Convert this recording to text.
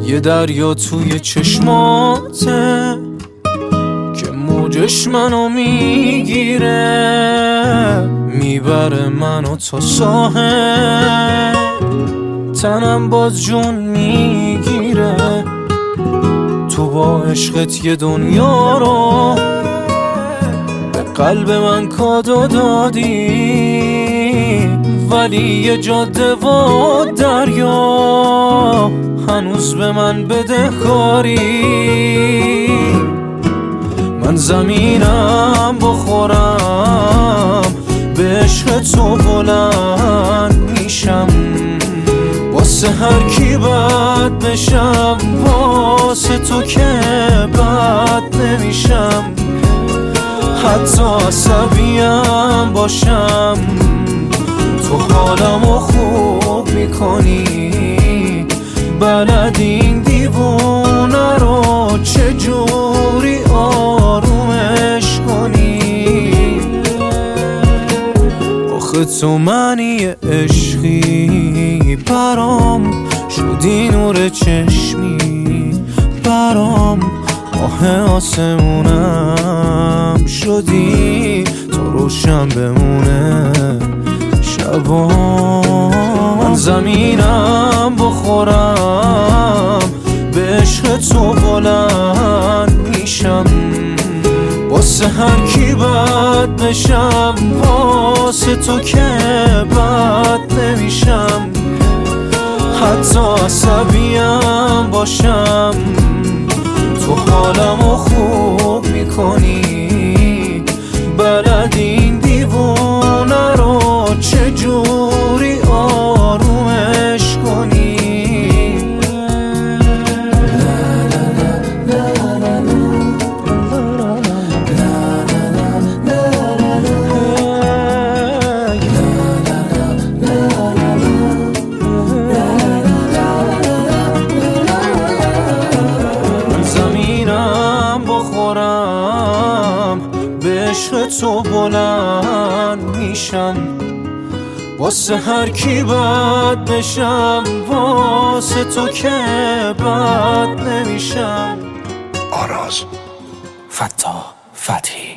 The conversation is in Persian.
یه دریا توی چشماته که موجش منو میگیره، میبره منو تا ساحل، تنم باز جون میگیره. تو با عشقت یه دنیا رو به قلب من کادو دادی، ولی یه جاده و دریا هنوز به من بدهکاری. من زمینم بخورم، به عشق تو بلند میشم، واسه هر کی بد بشم، واسه تو که بد نمیشم. حتی عصبیم باشم تو حالمو خوب میکنی، بلد این دیوونه رو چجوری آرومش کنی. آخه تو منی عشقی، برام شدی نور چشمی، برام ماه آسمونم شدی، تو روشن بمونه شبا. من زمینم بخورم، به عشق تو بلند میشم، واسه هر کی بد بشم، واسه تو که بد نمیشم. حتی عصبیم باشم تو حالمو خوب میکنی، بلد این دیوونه رو چجوری آرومش کنی. به عشق تو بلند میشم، واسه هر کی بد بشم، واسه تو که بد نمیشم. آراز فتاح فتحی.